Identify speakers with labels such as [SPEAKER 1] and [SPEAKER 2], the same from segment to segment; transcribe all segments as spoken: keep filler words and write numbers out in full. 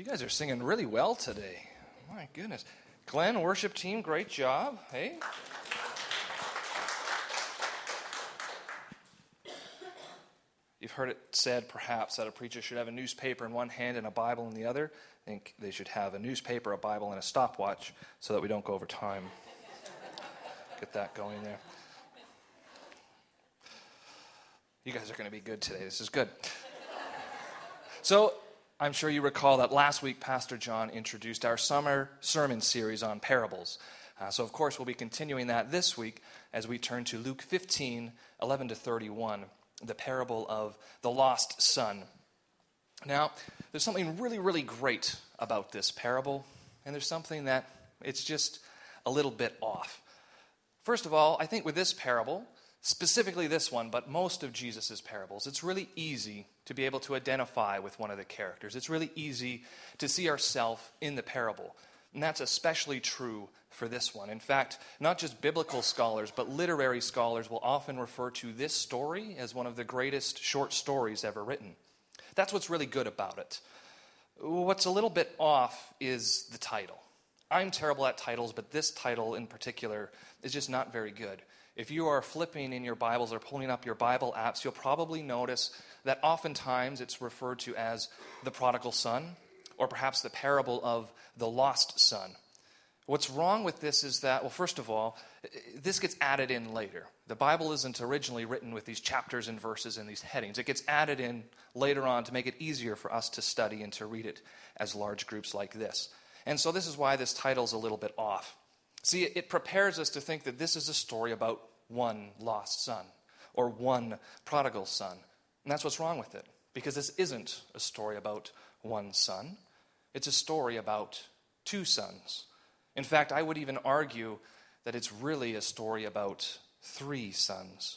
[SPEAKER 1] You guys are singing really well today. My goodness. Glenn, worship team, great job. Hey. You've heard it said, perhaps, that a preacher should have a newspaper in one hand and a Bible in the other. I think they should have a newspaper, a Bible, and a stopwatch so that we don't go over time. Get that going there. You guys are going to be good today. This is good. So, I'm sure you recall that last week Pastor John introduced our summer sermon series on parables. Uh, so, of course, we'll be continuing that this week as we turn to Luke fifteen, eleven to thirty-one, the parable of the lost son. Now, there's something really, really great about this parable, and there's something that it's just a little bit off. First of all, I think with this parable, specifically this one, but most of Jesus' parables, it's really easy to be able to identify with one of the characters. It's really easy to see ourselves in the parable. And that's especially true for this one. In fact, not just biblical scholars, but literary scholars will often refer to this story as one of the greatest short stories ever written. That's what's really good about it. What's a little bit off is the title. I'm terrible at titles, but this title in particular is just not very good. If you are flipping in your Bibles or pulling up your Bible apps, you'll probably notice that oftentimes it's referred to as the prodigal son, or perhaps the parable of the lost son. What's wrong with this is that, well, first of all, this gets added in later. The Bible isn't originally written with these chapters and verses and these headings. It gets added in later on to make it easier for us to study and to read it as large groups like this. And so this is why this title's a little bit off. See, it prepares us to think that this is a story about one lost son or one prodigal son. And that's what's wrong with it, because this isn't a story about one son. It's a story about two sons. In fact, I would even argue that it's really a story about three sons.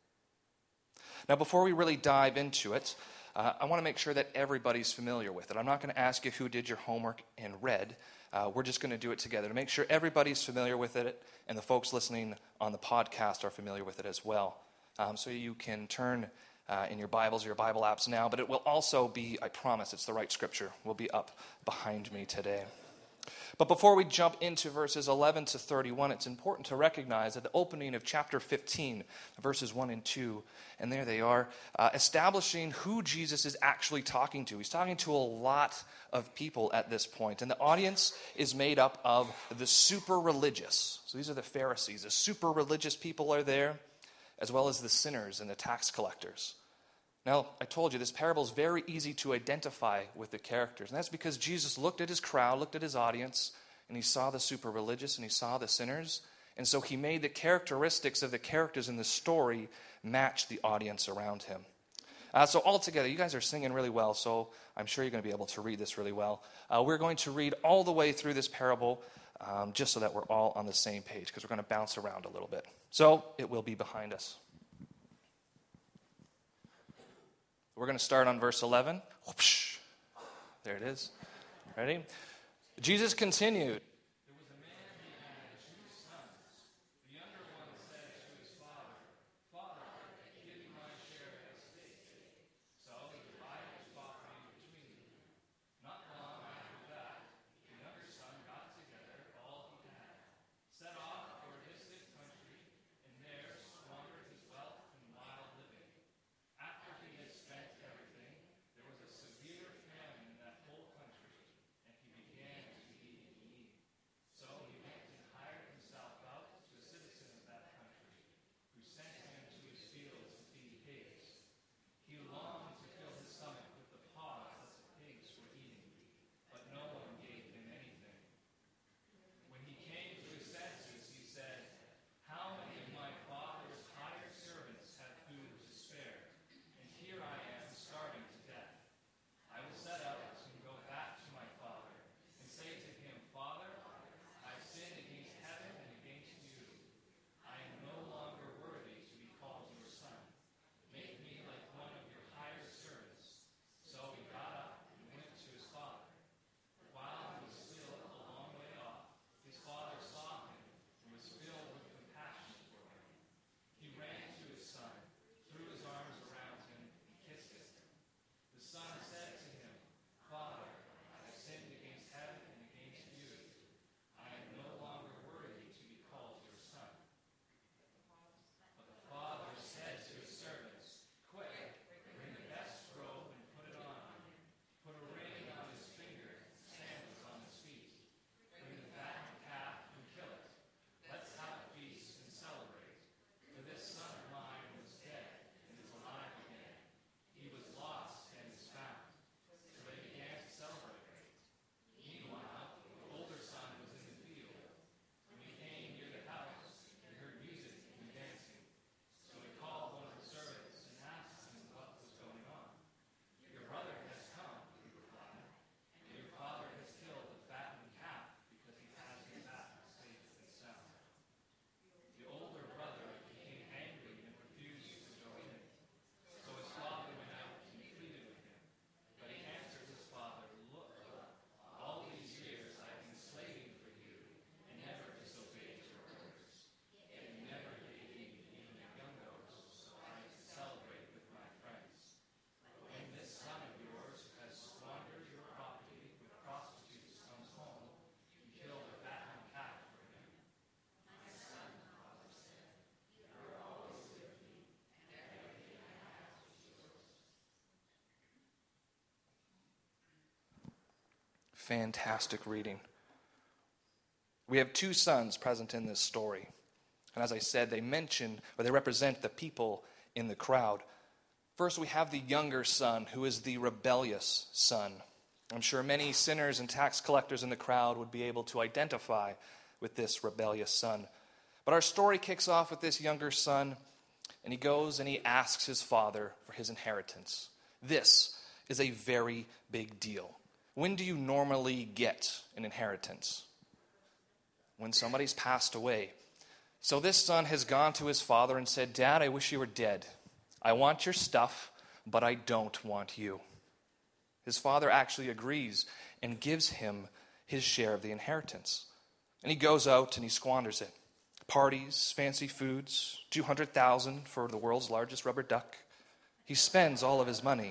[SPEAKER 1] Now, before we really dive into it, uh, I want to make sure that everybody's familiar with it. I'm not going to ask you who did your homework and read. Uh, we're just going to do it together to make sure everybody's familiar with it, and the folks listening on the podcast are familiar with it as well. Um, so you can turn uh, in your Bibles or your Bible apps now, but it will also be, I promise, it's the right scripture, will be up behind me today. But before we jump into verses eleven to thirty-one, it's important to recognize at the opening of chapter fifteen, verses one and two, and there they are, uh, establishing who Jesus is actually talking to. He's talking to a lot of people at this point, and the audience is made up of the super religious. So these are the Pharisees. The super religious people are there, as well as the sinners and the tax collectors. Now, I told you, this parable is very easy to identify with the characters. And that's because Jesus looked at his crowd, looked at his audience, and he saw the super religious and he saw the sinners. And so he made the characteristics of the characters in the story match the audience around him. Uh, so altogether, you guys are singing really well, so I'm sure you're going to be able to read this really well. Uh, we're going to read all the way through this parable um, just so that we're all on the same page, because we're going to bounce around a little bit. So it will be behind us. We're going to start on verse eleven. Whoopsh. There it is. Ready? Jesus continued. There was a man who had two sons. The younger one said to his father, "Father, give me my share of the estate." So he divided his property between them. Not long after that, the younger son got together all he had, set off for a distant country, and there squandered his wealth in wild living. After he had spent everything, there was a severe famine in that whole country, and he began to be in need. fantastic reading. We have two sons present in this story. And as I said, they mention, or they represent the people in the crowd. First, we have the younger son, who is the rebellious son. I'm sure many sinners and tax collectors in the crowd would be able to identify with this rebellious son. But our story kicks off with this younger son, and he goes and he asks his father for his inheritance. This is a very big deal. When do you normally get an inheritance? When somebody's passed away. So this son has gone to his father and said, "Dad, I wish you were dead. I want your stuff, but I don't want you." His father actually agrees and gives him his share of the inheritance. And he goes out and he squanders it. Parties, fancy foods, two hundred thousand dollars for the world's largest rubber duck. He spends all of his money.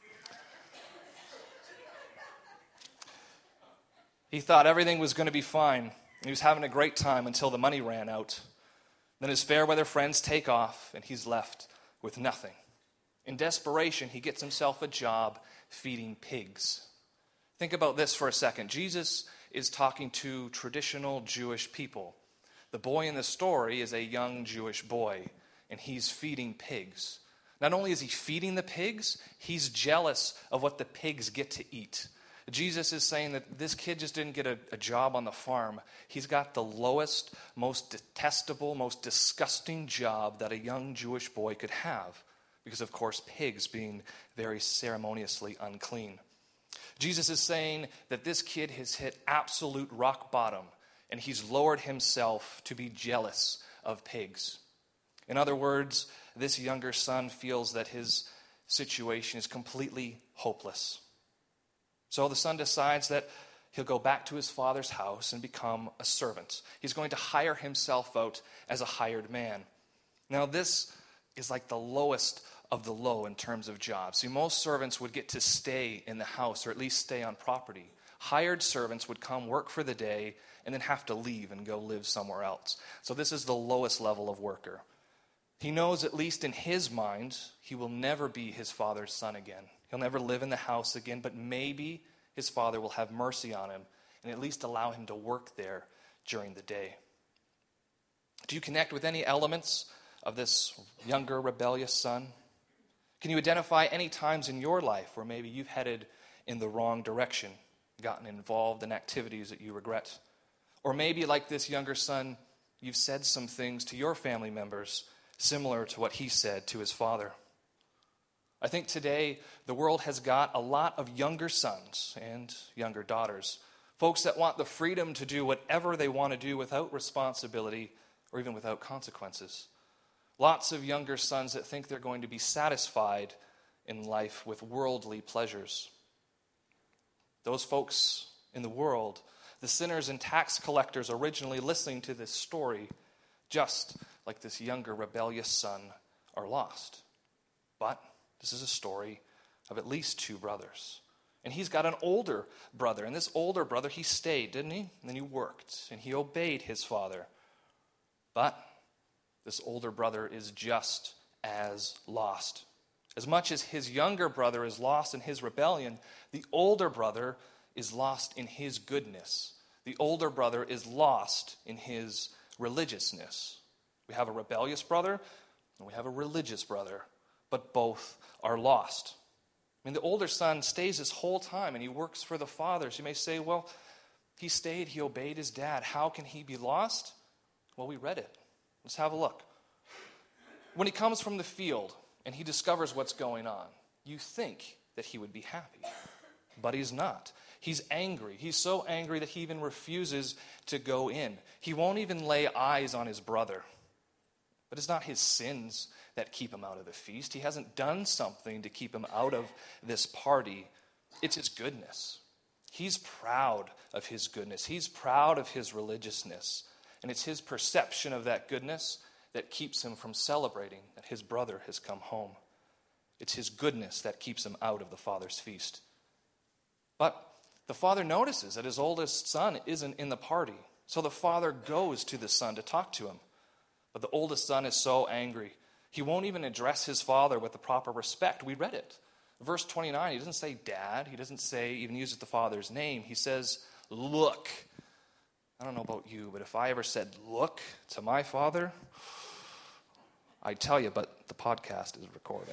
[SPEAKER 1] He thought everything was going to be fine. He was having a great time until the money ran out. Then his fair weather friends take off, and he's left with nothing. In desperation, he gets himself a job feeding pigs. Think about this for a second. Jesus is talking to traditional Jewish people. The boy in the story is a young Jewish boy, and he's feeding pigs. Not only is he feeding the pigs, he's jealous of what the pigs get to eat. Jesus is saying that this kid just didn't get a, a job on the farm. He's got the lowest, most detestable, most disgusting job that a young Jewish boy could have. Because, of course, pigs being very ceremoniously unclean. Jesus is saying that this kid has hit absolute rock bottom, and he's lowered himself to be jealous of pigs. In other words, this younger son feels that his situation is completely hopeless. So the son decides that he'll go back to his father's house and become a servant. He's going to hire himself out as a hired man. Now this is like the lowest of the low in terms of jobs. See, most servants would get to stay in the house or at least stay on property. Hired servants would come work for the day and then have to leave and go live somewhere else. So this is the lowest level of worker. He knows, at least in his mind, he will never be his father's son again. He'll never live in the house again, but maybe his father will have mercy on him and at least allow him to work there during the day. Do you connect with any elements of this younger rebellious son? Can you identify any times in your life where maybe you've headed in the wrong direction, gotten involved in activities that you regret? Or maybe, like this younger son, you've said some things to your family members similar to what he said to his father. I think today the world has got a lot of younger sons and younger daughters, folks that want the freedom to do whatever they want to do without responsibility or even without consequences. Lots of younger sons that think they're going to be satisfied in life with worldly pleasures. Those folks in the world, the sinners and tax collectors originally listening to this story, just like this younger rebellious son, are lost. But this is a story of at least two brothers. And he's got an older brother. And this older brother, he stayed, didn't he? And then he worked, and he obeyed his father. But this older brother is just as lost. As much as his younger brother is lost in his rebellion, the older brother is lost in his goodness. The older brother is lost in his religiousness. We have a rebellious brother, and we have a religious brother. But both are lost. I mean, the older son stays this whole time and he works for the father. So you may say, well, he stayed, he obeyed his dad. How can he be lost? Well, we read it. Let's have a look. When he comes from the field and he discovers what's going on, you think that he would be happy. But he's not. He's angry. He's so angry that he even refuses to go in. He won't even lay eyes on his brother. But it's not his sins that keep him out of the feast. He hasn't done something to keep him out of this party. It's his goodness. He's proud of his goodness. He's proud of his religiousness. And it's his perception of that goodness that keeps him from celebrating that his brother has come home. It's his goodness that keeps him out of the father's feast. But the father notices that his oldest son isn't in the party. So the father goes to the son to talk to him. But the oldest son is so angry, he won't even address his father with the proper respect. We read it. Verse twenty-nine, he doesn't say dad. He doesn't say, even uses the father's name. He says, look. I don't know about you, but if I ever said look to my father, I'd tell you, but the podcast is recording.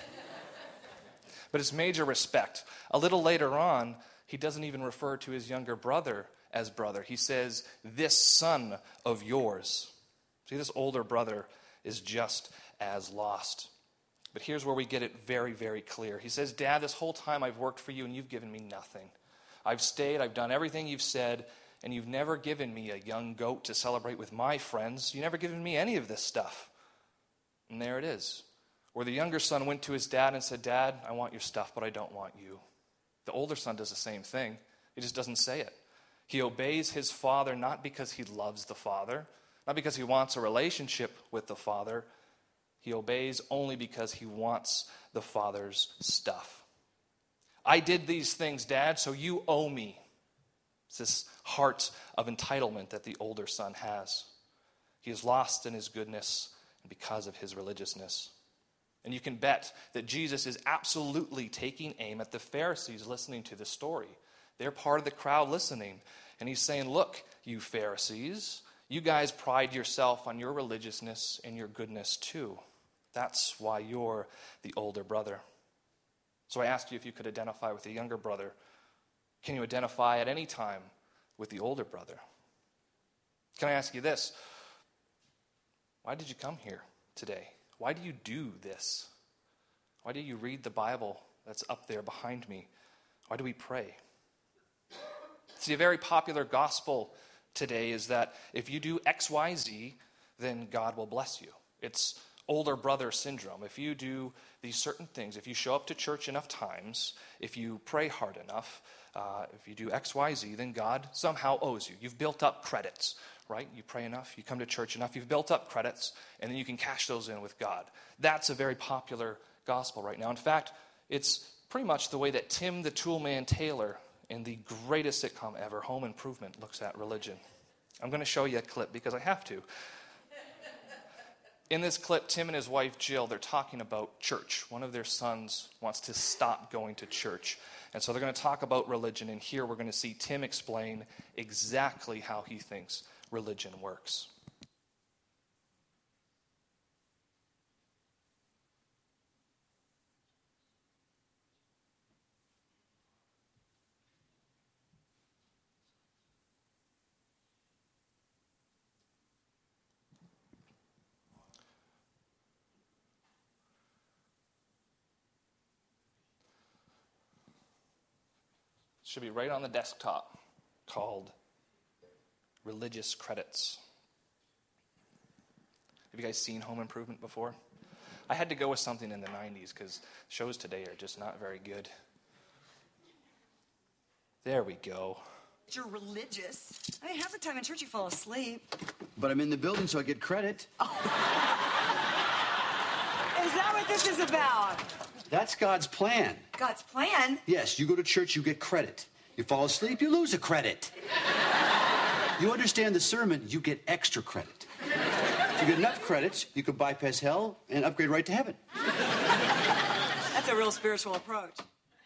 [SPEAKER 1] But it's major respect. A little later on, he doesn't even refer to his younger brother as brother. He says, this son of yours. See, this older brother is just as lost. But here's where we get it very, very clear. He says, Dad, this whole time I've worked for you and you've given me nothing. I've stayed, I've done everything you've said, and you've never given me a young goat to celebrate with my friends. You've never given me any of this stuff. And there it is, where the younger son went to his dad and said, Dad, I want your stuff, but I don't want you. The older son does the same thing. He just doesn't say it. He obeys his father not because he loves the father, not because he wants a relationship with the father. He obeys only because he wants the father's stuff. I did these things, Dad, so you owe me. It's this heart of entitlement that the older son has. He is lost in his goodness because of his religiousness. And you can bet that Jesus is absolutely taking aim at the Pharisees listening to the story. They're part of the crowd listening. And he's saying, look, you Pharisees, you guys pride yourself on your religiousness and your goodness too. That's why you're the older brother. So I asked you if you could identify with the younger brother. Can you identify at any time with the older brother? Can I ask you this? Why did you come here today? Why do you do this? Why do you read the Bible that's up there behind me? Why do we pray? See, a very popular gospel today is that if you do X, Y, Z, then God will bless you. It's older brother syndrome. If you do these certain things, if you show up to church enough times, if you pray hard enough, uh, if you do X, Y, Z, then God somehow owes you. You've built up credits, right? You pray enough, you come to church enough, you've built up credits, and then you can cash those in with God. That's a very popular gospel right now. In fact, it's pretty much the way that Tim the Toolman Taylor in the greatest sitcom ever, Home Improvement, looks at religion. I'm going to show you a clip because I have to. In this clip, Tim and his wife Jill, they're talking about church. One of their sons wants to stop going to church. And so they're going to talk about religion. And here we're going to see Tim explain exactly how he thinks religion works. Should be right on the desktop, called Religious Credits. Have you guys seen Home Improvement before? I had to go with something in the nineties because shows today are just not very good. There we go.
[SPEAKER 2] You're religious. I mean, half the time in church you fall asleep.
[SPEAKER 3] But I'm in the building so I get credit.
[SPEAKER 2] Oh. Is that what this is about?
[SPEAKER 3] That's God's plan.
[SPEAKER 2] God's plan?
[SPEAKER 3] Yes, you go to church, you get credit. You fall asleep, you lose a credit. You understand the sermon, you get extra credit. If you get enough credits, you could bypass hell and upgrade right to heaven.
[SPEAKER 2] That's a real spiritual approach.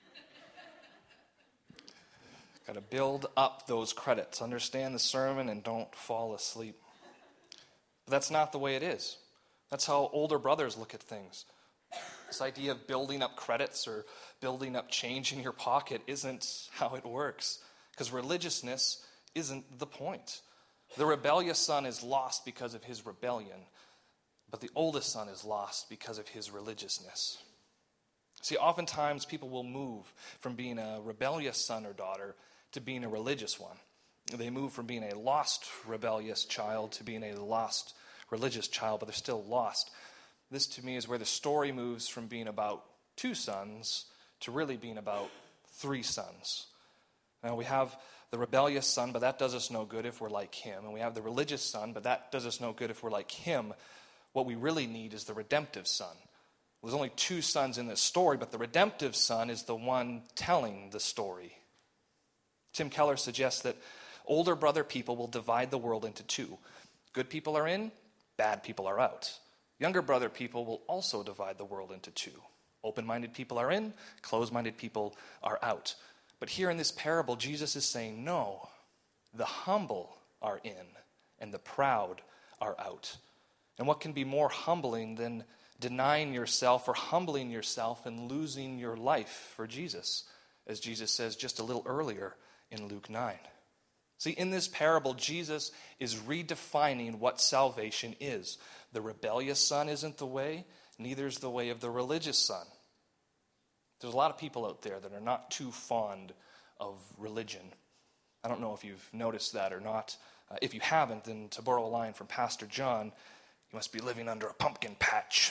[SPEAKER 1] Got to build up those credits. Understand the sermon and don't fall asleep. But that's not the way it is. That's how older brothers look at things. This idea of building up credits or building up change in your pocket isn't how it works. Because religiousness isn't the point. The rebellious son is lost because of his rebellion, but the oldest son is lost because of his religiousness. See, oftentimes people will move from being a rebellious son or daughter to being a religious one. They move from being a lost rebellious child to being a lost religious child, but they're still lost. This, to me, is where the story moves from being about two sons to really being about three sons. Now, we have the rebellious son, but that does us no good if we're like him. And we have the religious son, but that does us no good if we're like him. What we really need is the redemptive son. There's only two sons in this story, but the redemptive son is the one telling the story. Tim Keller suggests that older brother people will divide the world into two. Good people are in, bad people are out. Younger brother people will also divide the world into two. Open-minded people are in, closed-minded people are out. But here in this parable, Jesus is saying, no, the humble are in, and the proud are out. And what can be more humbling than denying yourself or humbling yourself and losing your life for Jesus, as Jesus says just a little earlier in Luke nine. See, in this parable, Jesus is redefining what salvation is. The rebellious son isn't the way, neither is the way of the religious son. There's a lot of people out there that are not too fond of religion. I don't know if you've noticed that or not. Uh, if you haven't, then to borrow a line from Pastor John, you must be living under a pumpkin patch.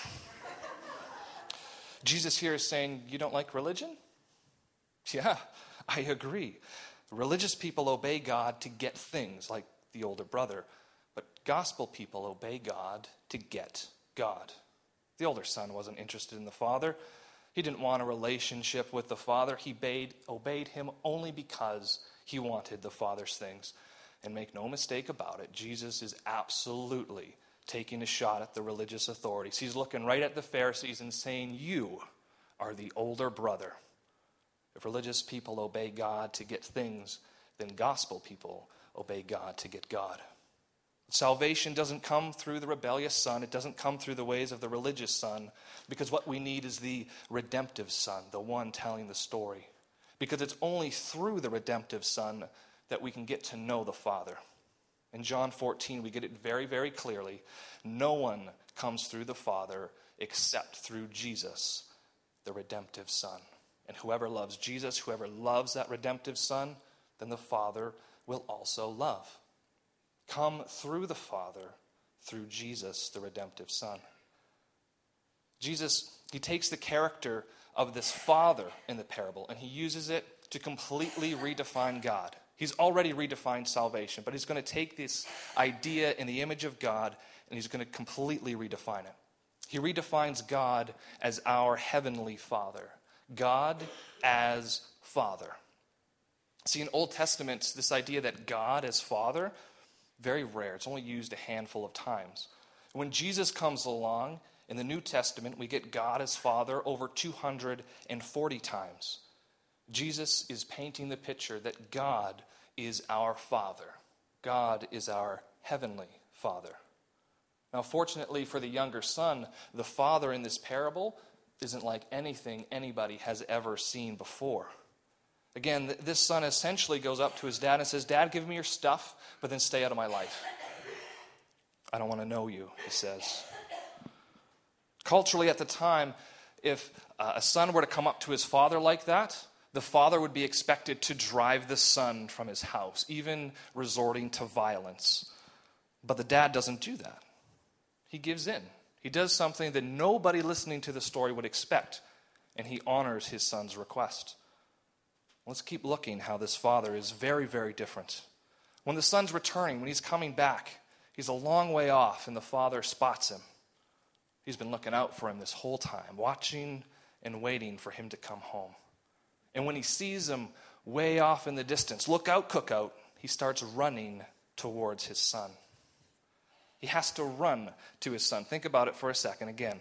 [SPEAKER 1] Jesus here is saying, you don't like religion? Yeah, I agree. Religious people obey God to get things, like the older brother. But gospel people obey God to get God. The older son wasn't interested in the father. He didn't want a relationship with the father. He obeyed, obeyed him only because he wanted the father's things. And make no mistake about it, Jesus is absolutely taking a shot at the religious authorities. He's looking right at the Pharisees and saying, you are the older brother. If religious people obey God to get things, then gospel people obey God to get God. Salvation doesn't come through the rebellious son. It doesn't come through the ways of the religious son, because what we need is the redemptive son, the one telling the story. Because it's only through the redemptive son that we can get to know the Father. In John fourteen, we get it very, very clearly. No one comes through the Father except through Jesus, the redemptive son. And whoever loves Jesus, whoever loves that redemptive son, then the Father will also love. Come through the Father, through Jesus, the redemptive son. Jesus, he takes the character of this father in the parable and he uses it to completely redefine God. He's already redefined salvation, but he's going to take this idea in the image of God and he's going to completely redefine it. He redefines God as our heavenly Father. God as Father. See, in Old Testament, this idea that God as Father, very rare. It's only used a handful of times. When Jesus comes along, in the New Testament, we get God as Father over two hundred forty times. Jesus is painting the picture that God is our Father. God is our heavenly Father. Now, fortunately for the younger son, the father in this parable isn't like anything anybody has ever seen before. Again, this son essentially goes up to his dad and says, Dad, give me your stuff, but then stay out of my life. I don't want to know you, he says. Culturally at the time, if uh, a son were to come up to his father like that, the father would be expected to drive the son from his house, even resorting to violence. But the dad doesn't do that. He gives in. He does something that nobody listening to the story would expect, and he honors his son's request. Let's keep looking how this father is very, very different. When the son's returning, when he's coming back, he's a long way off, and the father spots him. He's been looking out for him this whole time, watching and waiting for him to come home. And when he sees him way off in the distance, look out, cook out, he starts running towards his son. He has to run to his son. Think about it for a second again.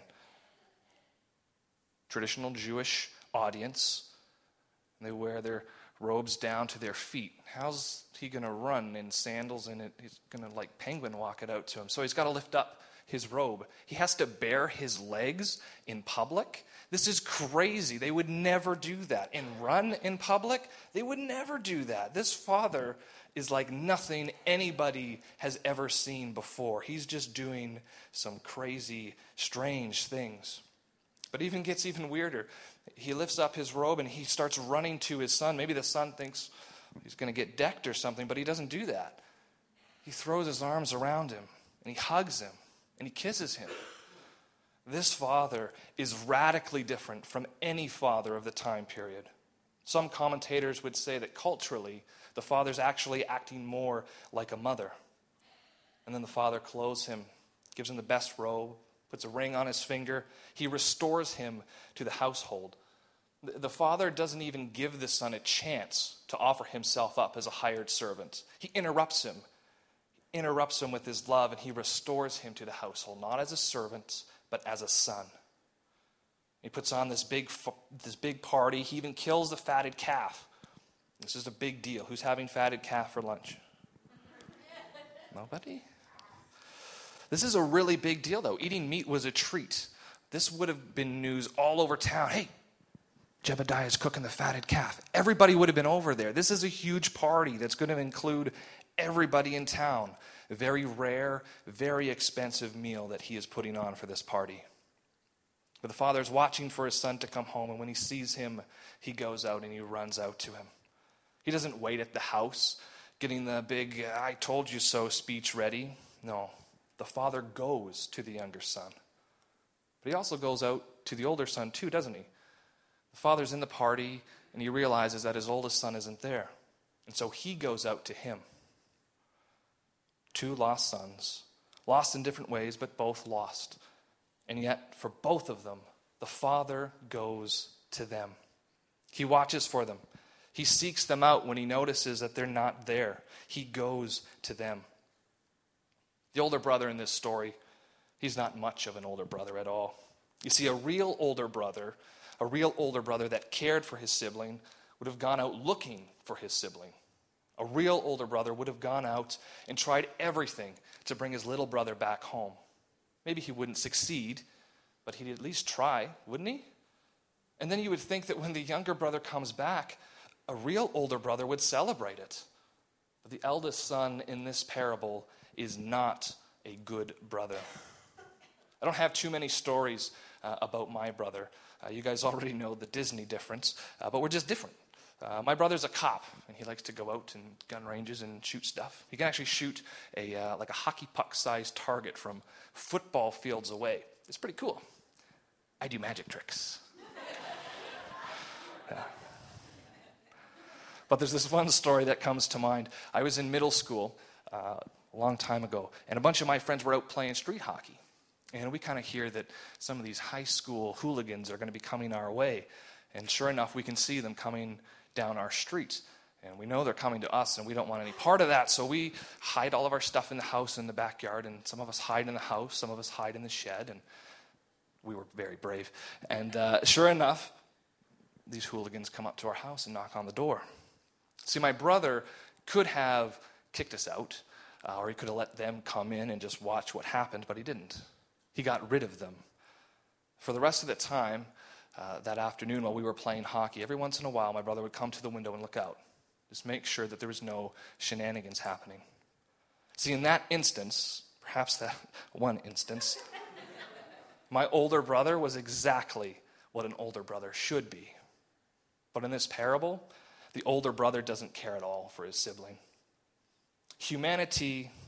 [SPEAKER 1] Traditional Jewish audience. They wear their robes down to their feet. How's he going to run in sandals and it, he's going to like penguin walk it out to him? So he's got to lift up his robe. He has to bare his legs in public. This is crazy. They would never do that. And run in public? They would never do that. This father is like nothing anybody has ever seen before. He's just doing some crazy, strange things. But it even gets even weirder. He lifts up his robe and he starts running to his son. Maybe the son thinks he's going to get decked or something, but he doesn't do that. He throws his arms around him and he hugs him and he kisses him. This father is radically different from any father of the time period. Some commentators would say that culturally, the father's actually acting more like a mother. And then the father clothes him, gives him the best robe, puts a ring on his finger. He restores him to the household. The father doesn't even give the son a chance to offer himself up as a hired servant. He interrupts him. He interrupts him with his love, and he restores him to the household, not as a servant, but as a son. He puts on this big, this big party. He even kills the fatted calf. This is a big deal. Who's having fatted calf for lunch? Nobody? This is a really big deal, though. Eating meat was a treat. This would have been news all over town. Hey, Jebediah's cooking the fatted calf. Everybody would have been over there. This is a huge party that's going to include everybody in town. A very rare, very expensive meal that he is putting on for this party. But the father is watching for his son to come home, and when he sees him, he goes out and he runs out to him. He doesn't wait at the house, getting the big, I told you so speech ready. No, the father goes to the younger son. But he also goes out to the older son too, doesn't he? The father's in the party, and he realizes that his oldest son isn't there. And so he goes out to him. Two lost sons, lost in different ways, but both lost. And yet, for both of them, the father goes to them. He watches for them. He seeks them out when he notices that they're not there. He goes to them. The older brother in this story, he's not much of an older brother at all. You see, a real older brother, a real older brother that cared for his sibling, would have gone out looking for his sibling. A real older brother would have gone out and tried everything to bring his little brother back home. Maybe he wouldn't succeed, but he'd at least try, wouldn't he? And then you would think that when the younger brother comes back, a real older brother would celebrate it. But the eldest son in this parable is not a good brother. I don't have too many stories uh, about my brother. Uh, you guys already know the Disney difference, uh, but we're just different. Uh, my brother's a cop, and he likes to go out and gun ranges and shoot stuff. He can actually shoot a uh, like a hockey puck-sized target from football fields away. It's pretty cool. I do magic tricks. Yeah. But there's this one story that comes to mind. I was in middle school uh, a long time ago, and a bunch of my friends were out playing street hockey. And we kind of hear that some of these high school hooligans are going to be coming our way. And sure enough, we can see them coming down our street. And we know they're coming to us, and we don't want any part of that. So we hide all of our stuff in the house in the backyard. And some of us hide in the house. Some of us hide in the shed. And we were very brave. And uh, sure enough, these hooligans come up to our house and knock on the door. See, my brother could have kicked us out, uh, or he could have let them come in and just watch what happened, but he didn't. He got rid of them. For the rest of the time, uh, that afternoon while we were playing hockey, every once in a while my brother would come to the window and look out. Just make sure that there was no shenanigans happening. See, in that instance, perhaps that one instance, my older brother was exactly what an older brother should be. But in this parable, the older brother doesn't care at all for his sibling. Humanity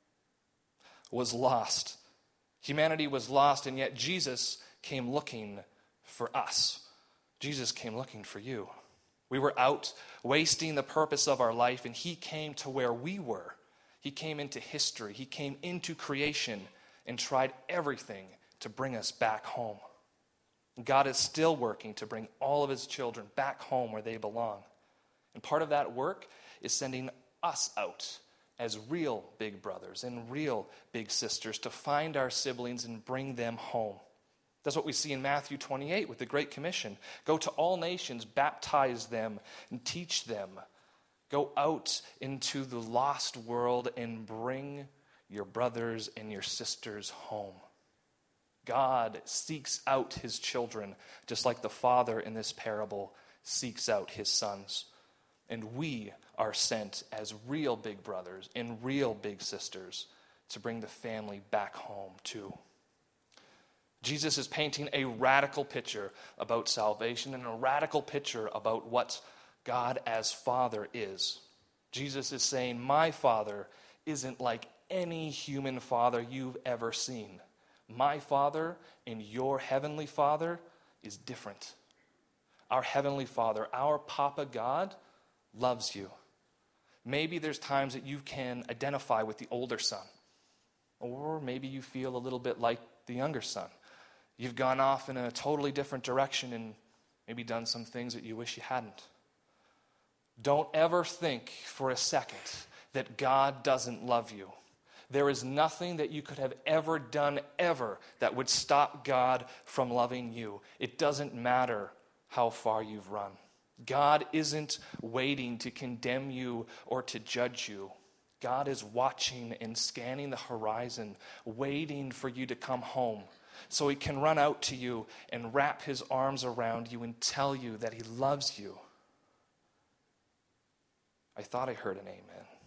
[SPEAKER 1] was lost. Humanity was lost, and yet Jesus came looking for us. Jesus came looking for you. We were out wasting the purpose of our life, and he came to where we were. He came into history. He came into creation and tried everything to bring us back home. God is still working to bring all of his children back home where they belong. And part of that work is sending us out as real big brothers and real big sisters to find our siblings and bring them home. That's what we see in Matthew twenty-eight with the Great Commission. Go to all nations, baptize them, and teach them. Go out into the lost world and bring your brothers and your sisters home. God seeks out his children, just like the father in this parable seeks out his sons. And we are sent as real big brothers and real big sisters to bring the family back home too. Jesus is painting a radical picture about salvation and a radical picture about what God as Father is. Jesus is saying, my Father isn't like any human father you've ever seen. My Father and your Heavenly Father is different. Our Heavenly Father, our Papa God, loves you. Maybe there's times that you can identify with the older son. Or maybe you feel a little bit like the younger son. You've gone off in a totally different direction and maybe done some things that you wish you hadn't. Don't ever think for a second that God doesn't love you. There is nothing that you could have ever done ever that would stop God from loving you. It doesn't matter how far you've run. God isn't waiting to condemn you or to judge you. God is watching and scanning the horizon, waiting for you to come home so he can run out to you and wrap his arms around you and tell you that he loves you. I thought I heard an amen.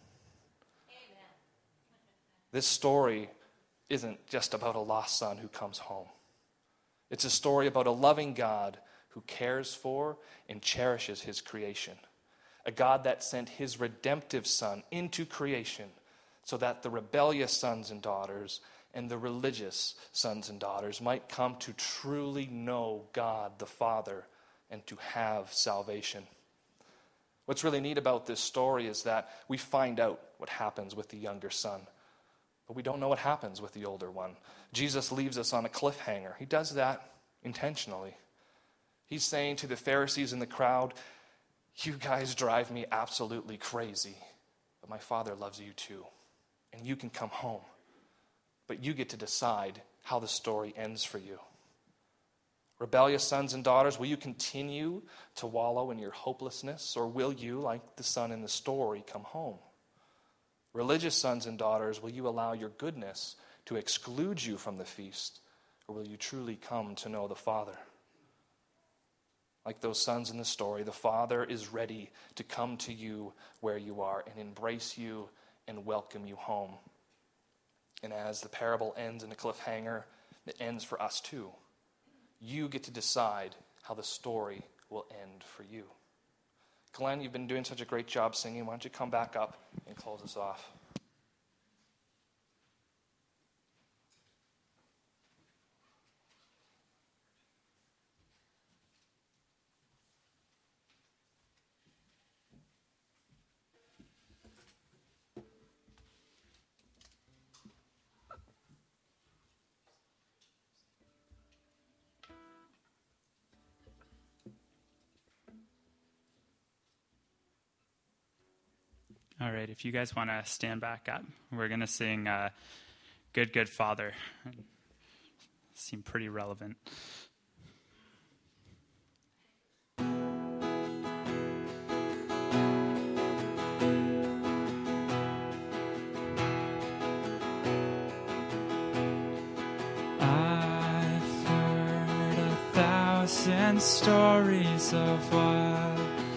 [SPEAKER 1] This story isn't just about a lost son who comes home. It's a story about a loving God who cares for and cherishes his creation. A God that sent his redemptive son into creation so that the rebellious sons and daughters and the religious sons and daughters might come to truly know God the Father and to have salvation. What's really neat about this story is that we find out what happens with the younger son. But we don't know what happens with the older one. Jesus leaves us on a cliffhanger. He does that intentionally. He's saying to the Pharisees in the crowd, you guys drive me absolutely crazy, but my Father loves you too, and you can come home. But you get to decide how the story ends for you. Rebellious sons and daughters, will you continue to wallow in your hopelessness, or will you, like the son in the story, come home? Religious sons and daughters, will you allow your goodness to exclude you from the feast, or will you truly come to know the Father? Like those sons in the story, the Father is ready to come to you where you are and embrace you and welcome you home. And as the parable ends in a cliffhanger, it ends for us too. You get to decide how the story will end for you. Glenn, you've been doing such a great job singing. Why don't you come back up and close us off?
[SPEAKER 4] All right, if you guys want to stand back up, we're going to sing uh, Good, Good Father. Seem pretty relevant. I've heard a thousand stories of what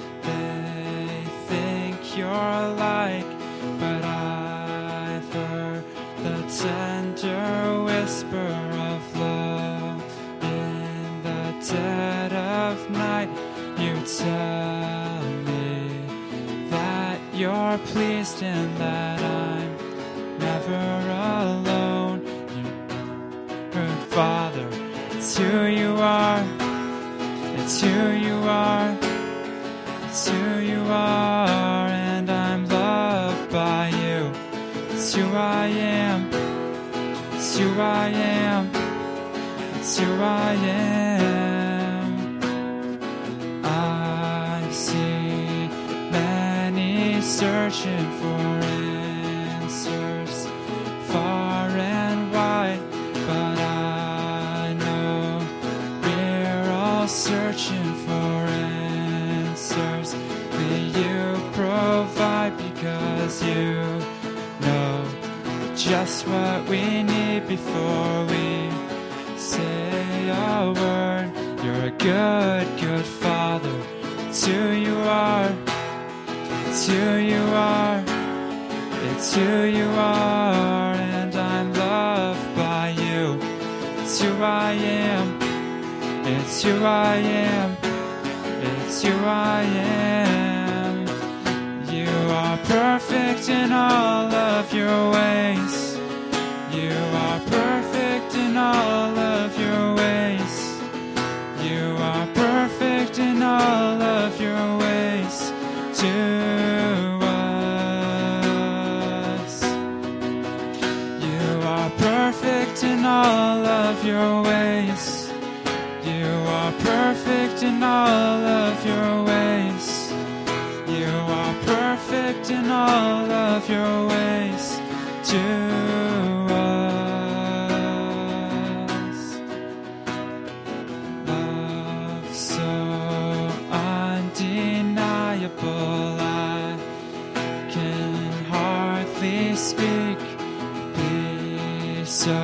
[SPEAKER 4] you're like, but I've heard the tender whisper of love in the dead of night. You tell me that you're pleased and that I'm never alone. You heard, Father, it's who you are, it's who you are, it's who you are. By you, it's who I am, it's who I am, it's who I am. I see many searching for answers far and wide, but I know we're all searching for answers that you provide, because you know just what we need before we say a word. You're a good, good Father. It's who you are. It's who you are. It's who you are. And I'm loved by you. It's who I am. It's who I am. It's who I am. You are perfect in all of your ways. You are perfect in all of your ways. You are perfect in all of your ways to us. You are perfect in all of your ways. You are perfect in all of your ways. You are perfect in all of your ways to speak. Be so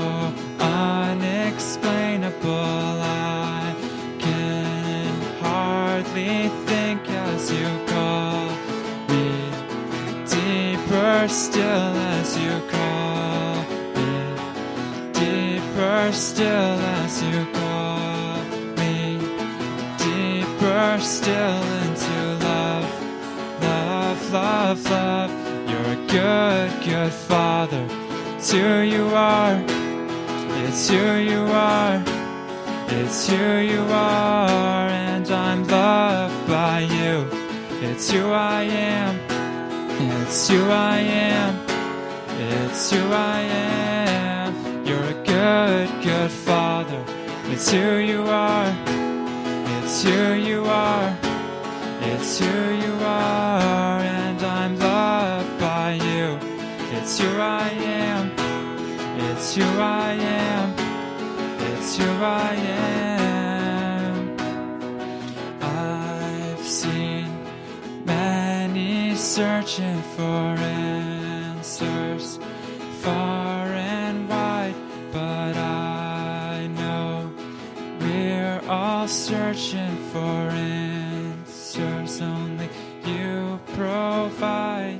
[SPEAKER 4] unexplainable, I can hardly think as you call me. Deeper still as you call me. Deeper still as you call me. Deeper still into love. Love, love, love. You're a good, good Father. It's who you are. It's who you are. It's who you are. And I'm loved by you. It's who I am. It's who I am. It's who I am. You're a good, good Father. It's who you are. It's who you are. It's who you are. And I'm loved by you. It's who I am. It's who I am. It's who I am. I've seen many searching for answers far and wide, but I know we're all searching for answers only you provide.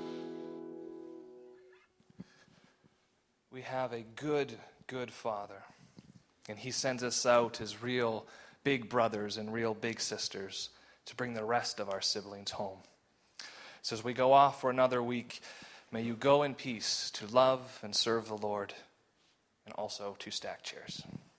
[SPEAKER 1] We have a good, good Father, and He sends us out as real big brothers and real big sisters to bring the rest of our siblings home. So as we go off for another week, may you go in peace to love and serve the Lord, and also to stack chairs.